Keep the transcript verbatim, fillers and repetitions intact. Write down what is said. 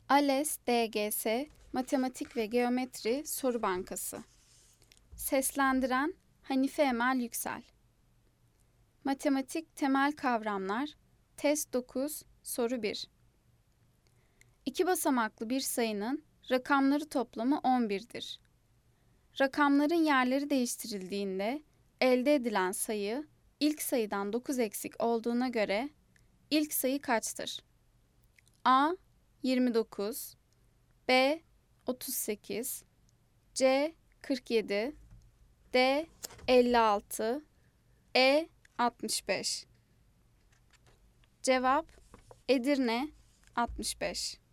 ALES D G S Matematik ve Geometri Soru Bankası. Seslendiren Hanife Emel Yüksel. Matematik Temel Kavramlar Test dokuz Soru bir. İki basamaklı bir sayının rakamları toplamı on bir'dir. Rakamların yerleri değiştirildiğinde elde edilen sayı ilk sayıdan dokuz eksik olduğuna göre ilk sayı kaçtır? A. yirmi dokuz, B. otuz sekiz, C. kırk yedi, D. elli altı, E. altmış beş. Cevap Edirne altmış beş.